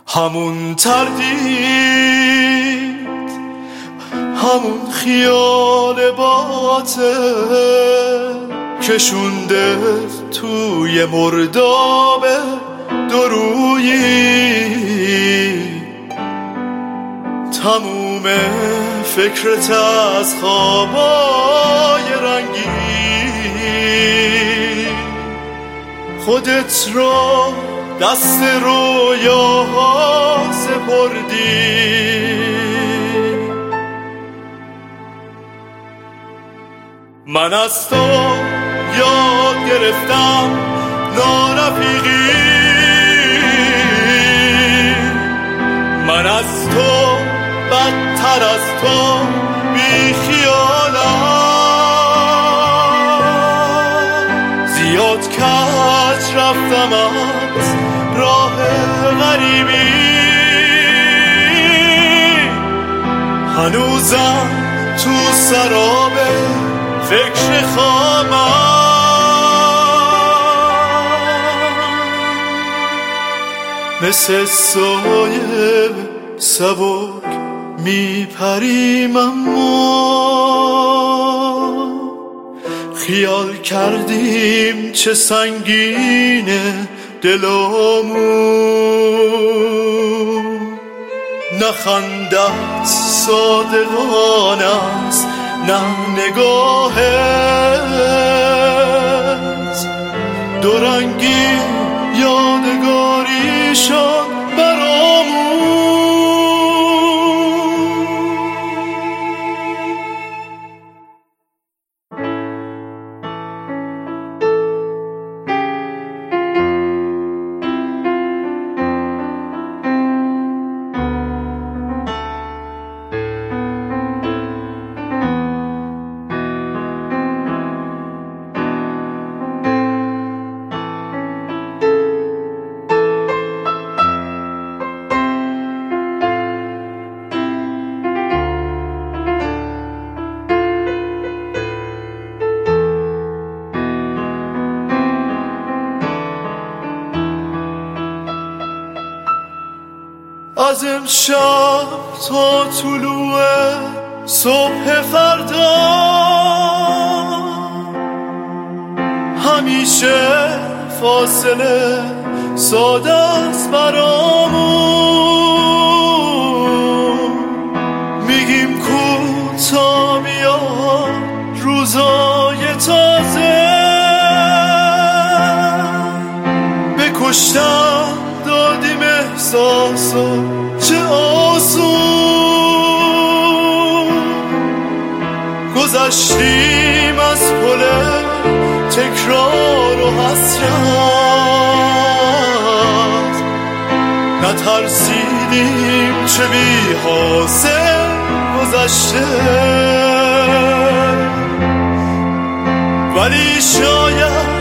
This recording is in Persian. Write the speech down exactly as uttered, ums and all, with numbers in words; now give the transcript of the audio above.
همون تردید، همون خیال باطل کشونده توی مرداب درویی. تموم فکرت از خوابای رنگی، خودت رو دست رویاها سپردی. من از تو یاد گرفتم نارفیقی، من از تو بدتر از تو بی خیالم. زیاد کج رفتم از راه غریبی، هنوزم تو سراب فکر خامم. مثل سایه سبک میپریم، اما خیال کردیم چه سنگینه دلمون. نه خندت صادقانه است، نه نگاهت دورنگی یادگاری شد برامون. از امشب تا طلوع صبح فردا همیشه فاصله ساده است برامون. میگیم کوتا بیاد روزای تازه، بکشتن دادیم احساسو چه آسون. گذشتیم از پل تکرار و حسرت، نترسیدیم چه بی حاصل گذشته. ولی شاید